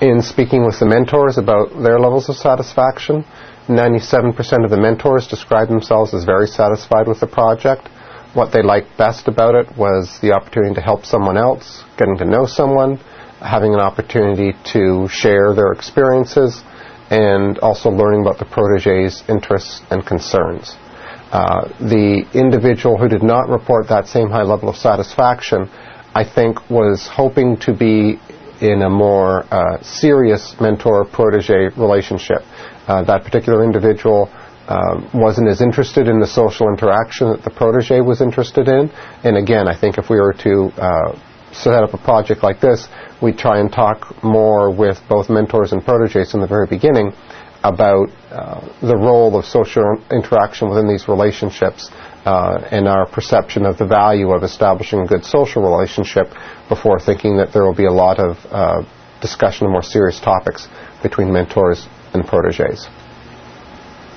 In speaking with the mentors about their levels of satisfaction, 97% of the mentors described themselves as very satisfied with the project. What they liked best about it was the opportunity to help someone else, getting to know someone, having an opportunity to share their experiences, and also learning about the protégé's interests and concerns. The individual who did not report that same high level of satisfaction, I think, was hoping to be in a more serious mentor-protégé relationship. That particular individual wasn't as interested in the social interaction that the protégé was interested in. And again, I think if we were to set up a project like this, we'd try and talk more with both mentors and protégés in the very beginning about the role of social interaction within these relationships and our perception of the value of establishing a good social relationship before thinking that there will be a lot of discussion of more serious topics between mentors and protégés.